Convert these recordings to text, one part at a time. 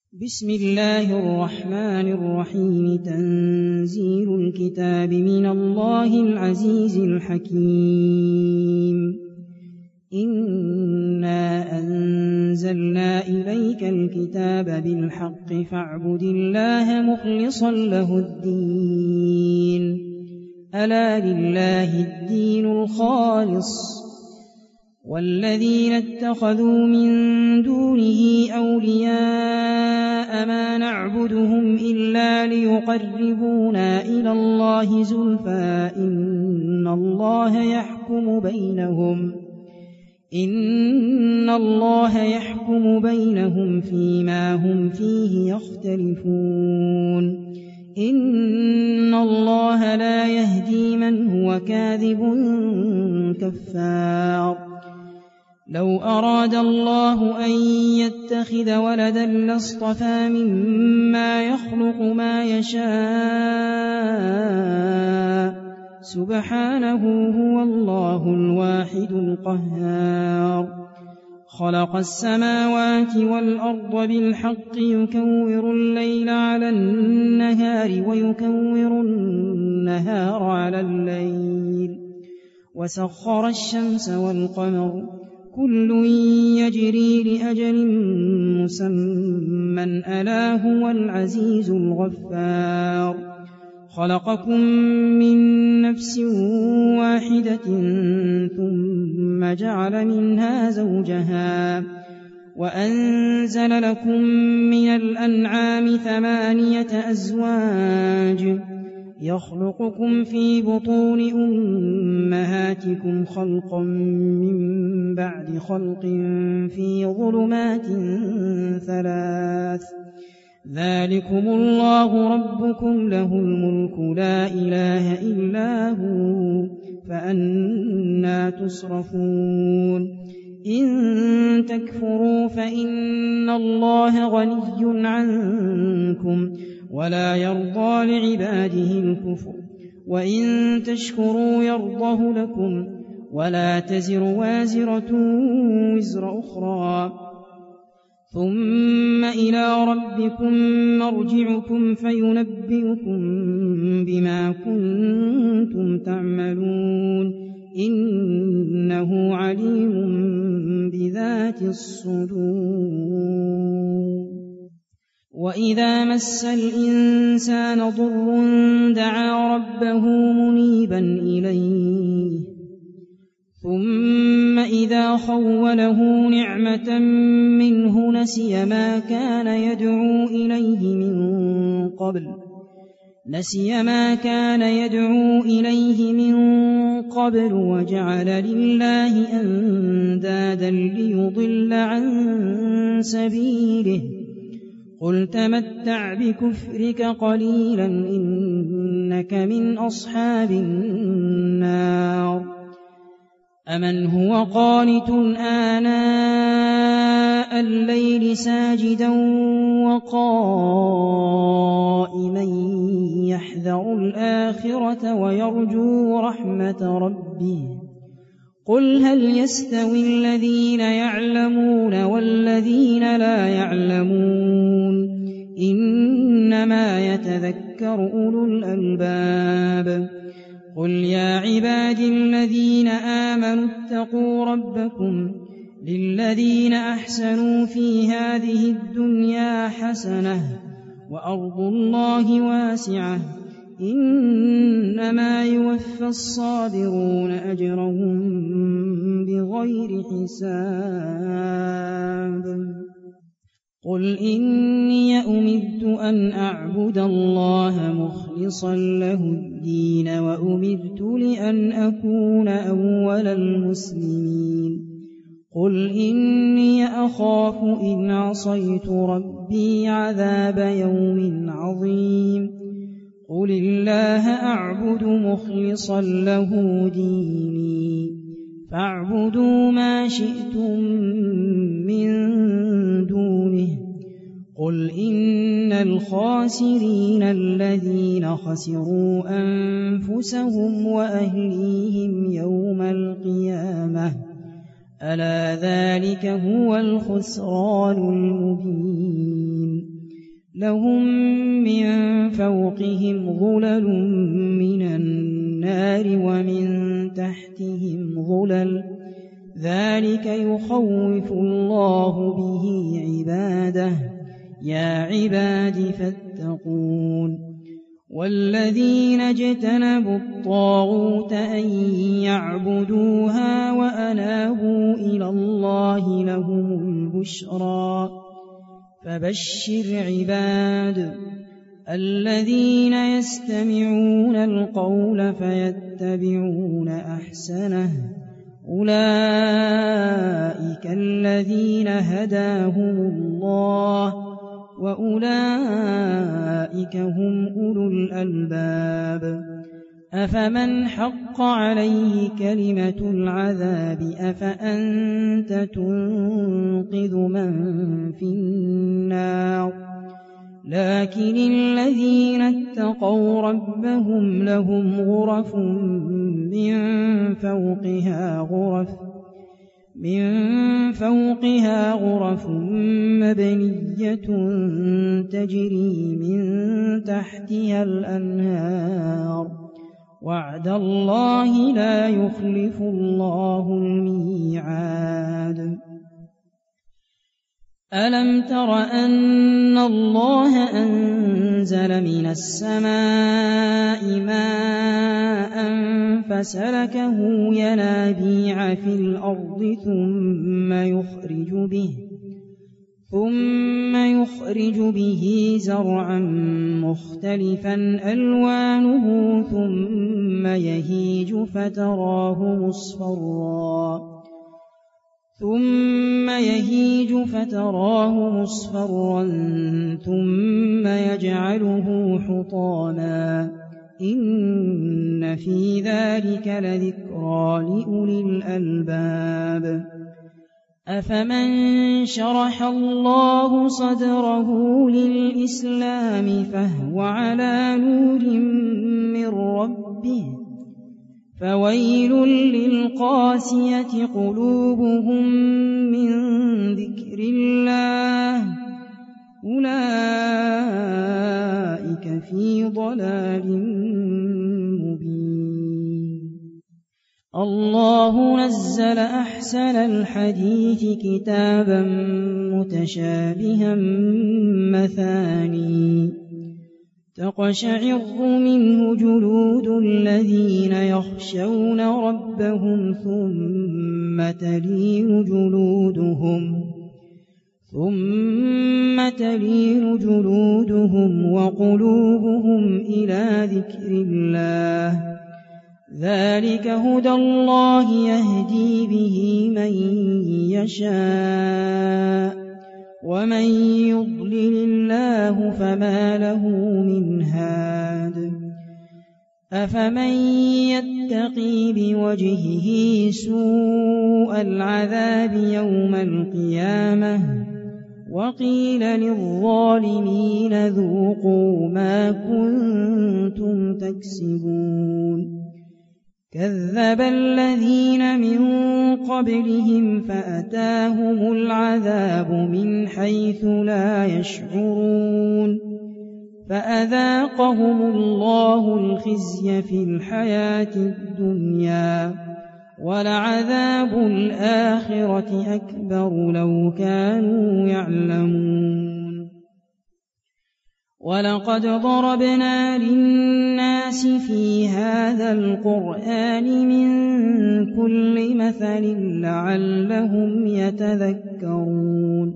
بسم الله الرحمن الرحيم. تنزيل الكتاب من الله العزيز الحكيم. إنا أنزلنا إليك الكتاب بالحق فاعبد الله مخلصا له الدين. ألا لله الدين الخالص، والذين اتخذوا من دونه أولياء ما نعبدهم إلا ليقربونا إلى الله زلفى إن الله يحكم بينهم فيما هم فيه يختلفون. إن الله لا يهدي من هو كاذب كفار. لو أراد الله أن يتخذ ولدا لاصطفى مما يخلق ما يشاء، سبحانه هو الله الواحد القهار. خلق السماوات والأرض بالحق يكور الليل على النهار ويكور النهار على الليل، وسخر الشمس والقمر كل يجري لأجل مسمى ألا هو العزيز الغفار. خلقكم من نفس واحدة ثم جعل منها زوجها وأنزل لكم من الأنعام 8 أزواج يخلقكم في بطون أمهاتكم خلقا من بعد خلق في ظلمات 3. ذلكم الله ربكم له الملك لا إله إلا هو فأنى تصرفون. إن تكفروا فإن الله غني عنكم ولا يرضى لعباده الكفر، وإن تشكروا يرضه لكم ولا تزر وازرة وزر أخرى، ثم إلى ربكم مرجعكم فينبئكم بما كنتم تعملون. إنه عليم بذات الصدور. وإذا مس الإنسان ضر دعا ربه منيبا إليه، ثم إذا خوله نعمة منه نسي ما كان يدعو إليه من قبل وجعل لله أندادا ليضل عن سبيله. قل تمتع بكفرك قليلا إنك من أصحاب النار. أمن هو قانت آناء الليل ساجدا وقائما يحذر الآخرة ويرجو رحمة ربه. قل هل يستوي الذين يعلمون والذين لا يعلمون؟ إنما يتذكر أولو الألباب. قل يا عبادي الذين آمنوا اتقوا ربكم للذين أحسنوا في هذه الدنيا حسنة وأرض الله واسعة إنما يوفى الصابرون أجرهم بغير حساب. قل إني أمرت أن أعبد الله مخلصا له الدين وأمرت لأن أكون أول المسلمين. قل إني أخاف إن عصيت ربي عذاب يوم عظيم. قل الله أعبد مخلصا له ديني فاعبدوا ما شئتم من دونه. قل إن الخاسرين الذين خسروا أنفسهم وأهليهم يوم القيامة ألا ذلك هو الخسران المبين. لهم من فوقهم ظلل من النار ومن تحتهم ظلل ذلك يخوف الله به عباده يا عباد فاتقون والذين اجتنبوا الطاغوت أن يعبدوها وأنابوا إلى الله لهم البشرى فبشر عباد الذين يستمعون القول فيتبعون أحسنه أولئك الذين هداهم الله وأولئك هم أولو الألباب أفمن حق عليه كلمة العذاب أفأنت تنقذ من في النار لكن الذين اتقوا ربهم لهم غرف من فوقها غرف مبنية تجري من تحتها الأنهار وعد الله لا يخلف الله الميعاد ألم تر أن الله أنزل من السماء ماء فسلكه ينابيع في الأرض ثم يخرج به زرعا مختلفا ألوانه ثم يهيج فتراه مصفرا ثم يجعله حطاما إن في ذلك لذكرى لأولي الألباب أفمن شرح الله صدره للإسلام فهو على نور من ربه فويل للقاسية قلوبهم من ذكر الله أولئك في ضلال مبين الله نزل أحسن الحديث كتابا متشابها مثاني تقشعر منه جلود الذين يخشون ربهم ثم تلين جلودهم وقلوبهم إلى ذكر الله ذلك هدى الله يهدي به من يشاء ومن يضلل الله فما له من هاد أفمن يتقي بوجهه سوء العذاب يوم القيامة وقيل للظالمين ذوقوا ما كنتم تكسبون كذب الذين من قبلهم فأتاهم العذاب من حيث لا يشعرون فأذاقهم الله الخزي في الحياة الدنيا ولعذاب الآخرة أكبر لو كانوا يعلمون ولقد ضربنا للناس في هذا القرآن من كل مثل لعلهم يتذكرون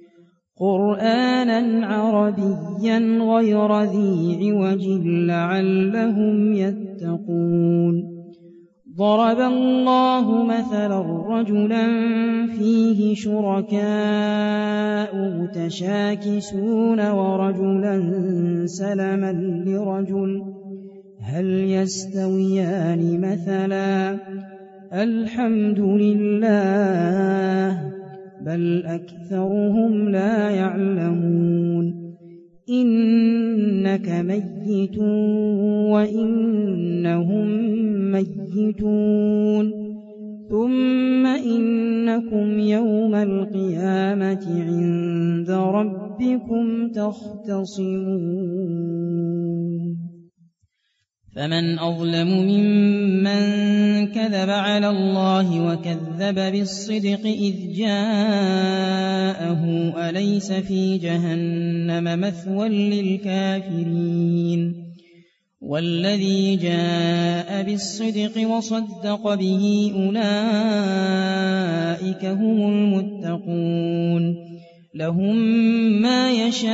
قرآنا عربيا غير ذي عوج لعلهم يتقون ضرب الله مثلا رجلا فيه شركاء متشاكسون ورجلا سلما لرجل هل يستويان مثلا الحمد لله بل أكثرهم لا يعلمون إنك ميت وإنهم ميتون ثم إنكم يوم القيامة عند ربكم ربكم تختصمون فمن أظلم ممن كذب على الله وكذب بالصدق إذ جاءه أليس في جهنم مثوى للكافرين والذي جاء بالصدق وصدق به أولئك هم المتقون لهم ما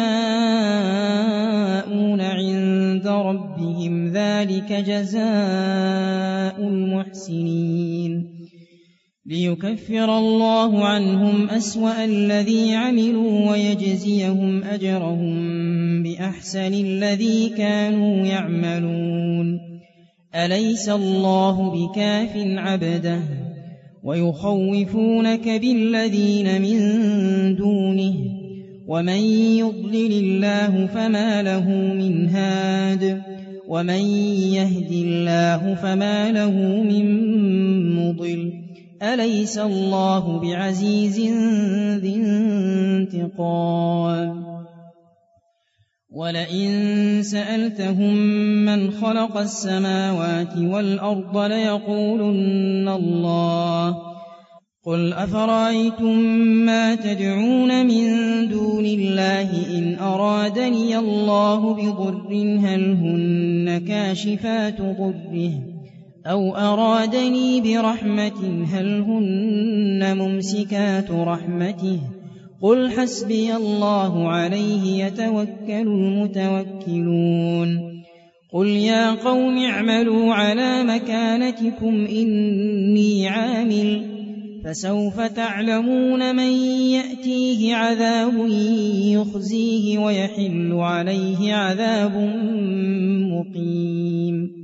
يشاءون عند ربهم ذلك جزاء المحسنين ليكفر الله عنهم أسوأ الذي عملوا ويجزيهم أجرهم بأحسن الذي كانوا يعملون أليس الله بكاف عبده ويخوفونك بالذين من دونه ومن يضلل الله فما له من هاد ومن يهد الله فما له من مضل أليس الله بعزيز ذي انتقام ولئن سألتهم من خلق السماوات والأرض ليقولن الله قل أفرأيتم ما تدعون من دون الله إن أرادني الله بضر هل هن كاشفات ضره أو أرادني برحمة هل هن ممسكات رحمته قل حسبي الله عليه يتوكل المتوكلون قل يا قوم اعملوا على مكانتكم إني عامل فسوف تعلمون من يأتيه عذاب يخزيه ويحل عليه عذاب مقيم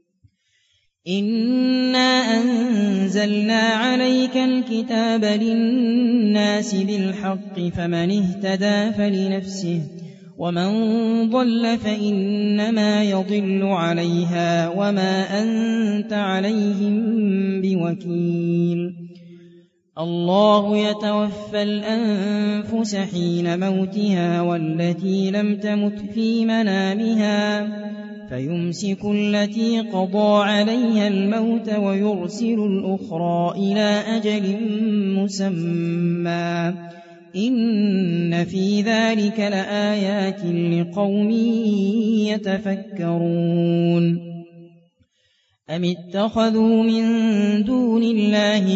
إنا أنزلنا عليك الكتاب للناس بالحق فمن اهتدى فلنفسه ومن ضل فإنما يضل عليها وما أنت عليهم بوكيل الله يتوفى الأنفس حين موتها والتي لم تمت في منامها فيمسك التي قضى عليها الموت ويرسل الأخرى إلى أجل مسمى إن في ذلك لآيات لقوم يتفكرون أم اتخذوا من دون الله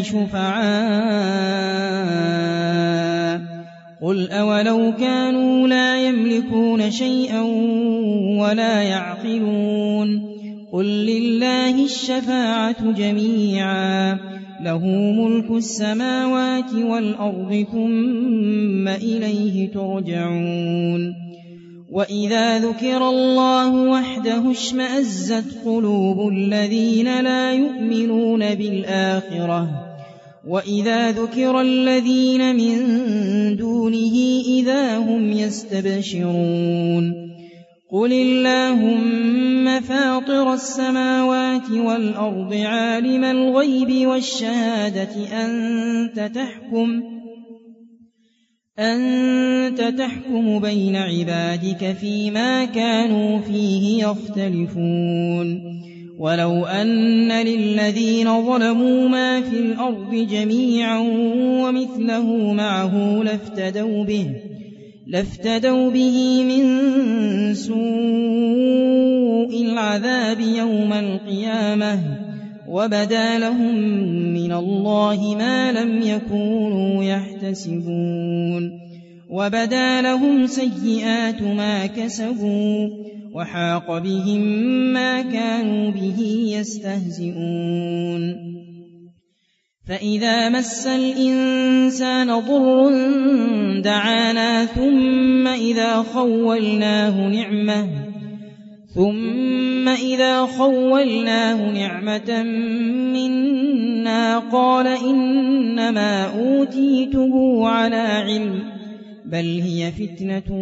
شفعاء قل أولو كانوا لا يملكون شيئا ولا يعقلون قل لله الشفاعة جميعا له ملك السماوات والأرض ثم إليه ترجعون وإذا ذكر الله وحده اشمأزت قلوب الذين لا يؤمنون بالآخرة وإذا ذكر الذين من دونه إذا هم يستبشرون قل اللهم فاطر السماوات والأرض عالم الغيب والشهادة أنت تحكم بين عبادك فيما كانوا فيه يختلفون ولو أن للذين ظلموا ما في الأرض جميعا ومثله معه لافتدوا به من سوء العذاب يوم القيامة وبدا لهم من الله ما لم يكونوا يحتسبون وبدا لهم سيئات ما كسبوا وحاق بهم ما كانوا به يستهزئون فإذا مس الإنسان ضر دعانا ثم إذا خولناه نعمة منا قال إنما أوتيته على علم بل هي فتنة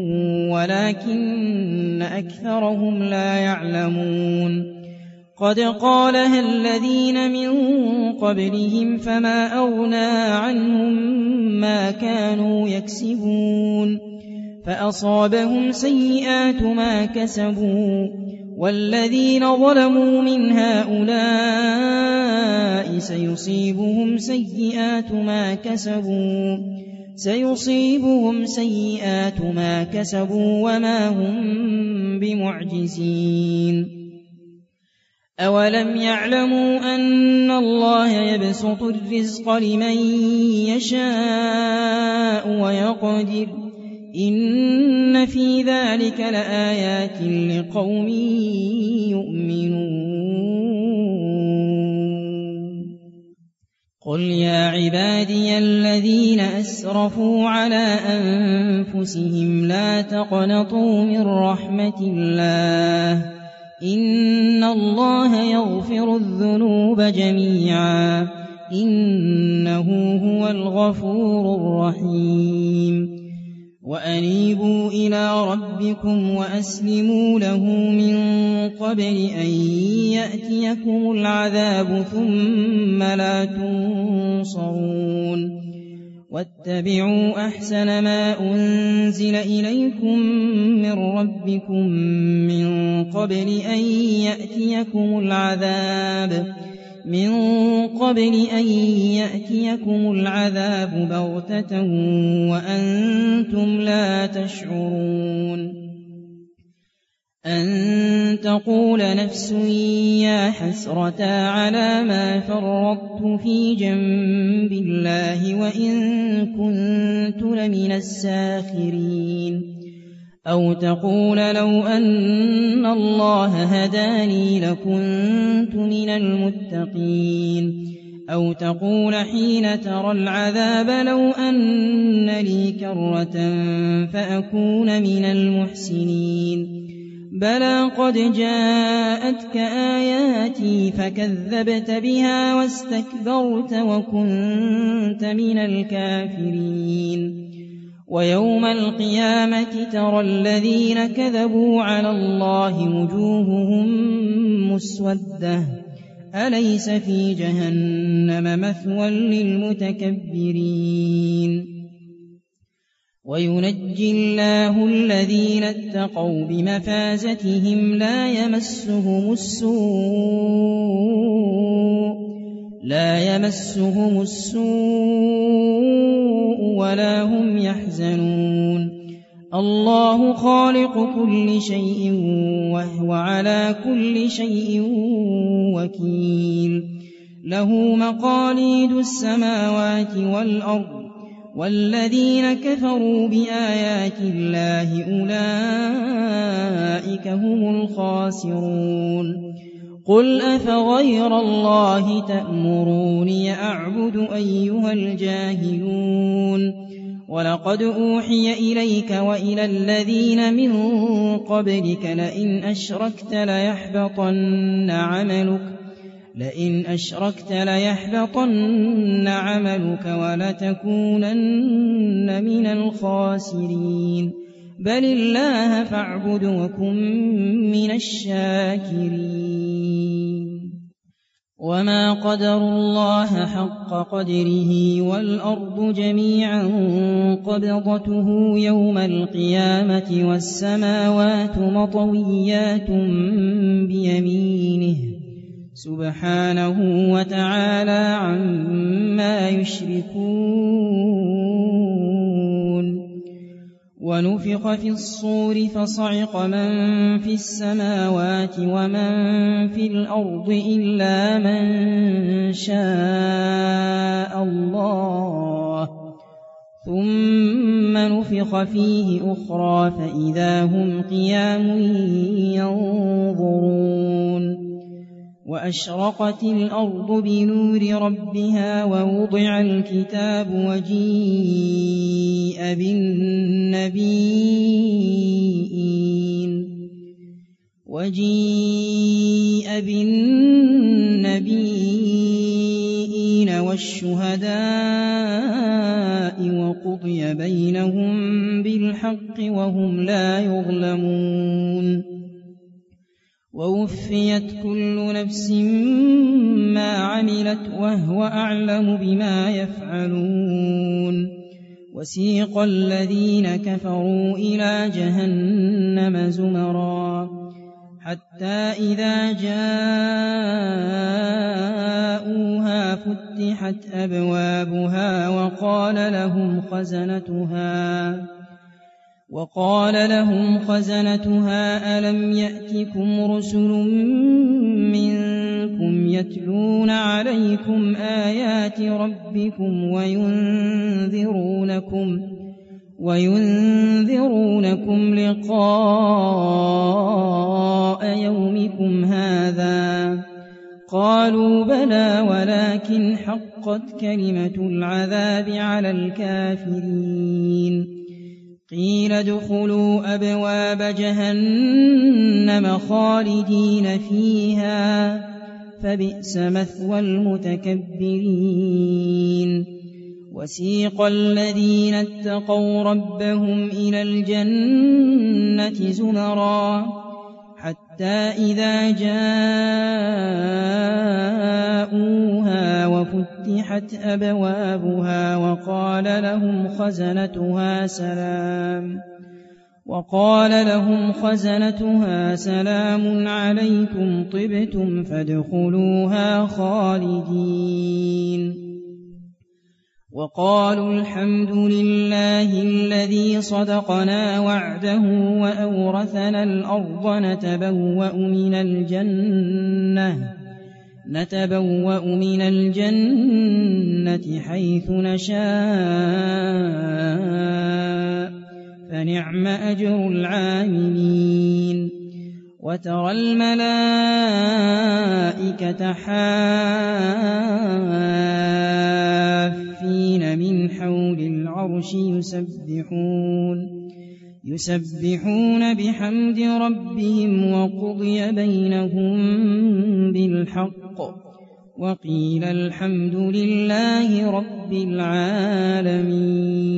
ولكن أكثرهم لا يعلمون قد قالها الذين من قبلهم فما أغنى عنهم ما كانوا يكسبون فأصابهم سيئات ما كسبوا والذين ظلموا من هؤلاء سيصيبهم سيئات ما كسبوا وما هم بمعجزين أولم يعلموا أن الله يبسط الرزق لمن يشاء ويقدر إن في ذلك لآيات لقوم يؤمنون قل يا عبادي الذين أسرفوا على أنفسهم لا تقنطوا من رحمة الله إن الله يغفر الذنوب جميعا إنه هو الغفور الرحيم وأنيبوا إلى ربكم وأسلموا له من قبل أن يأتيكم العذاب ثم لا تنصرون واتبعوا أحسن ما أنزل إليكم من ربكم من قبل أن يأتيكم العذاب بغتة وأنتم لا تشعرون أن تقول نفس يا حسرة على ما فرطت في جنب الله وإن كنت لمن الساخرين أو تقول لو أن الله هداني لكنت من المتقين أو تقول حين ترى العذاب لو أن لي كرة فأكون من المحسنين بلى قد جاءتك آياتي فكذبت بها واستكبرت وكنت من الكافرين ويوم القيامة ترى الذين كذبوا على الله وجوههم مسودة أليس في جهنم مثوى للمتكبرين وينجي الله الذين اتقوا بمفازتهم لا يمسهم السوء ولا هم يحزنون الله خالق كل شيء وهو على كل شيء وكيل له مقاليد السماوات والأرض والذين كفروا بآيات الله أولئك هم الخاسرون قل أفغير الله تأمروني أعبد أيها الجاهلون ولقد أوحي إليك وإلى الذين من قبلك لئن أشركت ليحبطن عملك ولتكونن من الخاسرين بل الله فاعبد وكن من الشاكرين وما قدروا الله حق قدره والأرض جميعا قبضته يوم القيامة والسماوات مطويات بيمينه سبحانه وتعالى عما يشركون ونفخ في الصور فصعق من في السماوات ومن في الأرض إلا من شاء الله ثم نفخ فيه أخرى فإذا هم قيام ينظرون وأشرقت الأرض بنور ربها ووضع الكتاب وجيء بالنبيين والشهداء وقضي بينهم بالحق وهم لا يظلمون ووفيت كل نفس ما عملت وهو أعلم بما يفعلون وسيق الذين كفروا إلى جهنم زمرا حتى إذا جاءوها فتحت أبوابها وقال لهم خزنتها ألم يأتكم رسل منكم يتلون عليكم آيات ربكم وينذرونكم لقاء يومكم هذا قالوا بلى ولكن حقت كلمة العذاب على الكافرين قيل ادخلوا أبواب جهنم خالدين فيها فبئس مثوى المتكبرين وسيق الذين اتقوا ربهم إلى الجنة زمرا حتى إذا جاءوها وفتحت أبوابها وقال لهم خزنتها سلام عليكم طبتم فادخلوها خالدين وقالوا الحمد لله الذي صدقنا وعده وأورثنا الأرض نتبوأ من الجنة حيث نشاء فنعم أجر العاملين وترى الملائكة حافين من حول العرش يسبحون بحمد ربهم وقضي بينهم بالحق وقيل الحمد لله رب العالمين.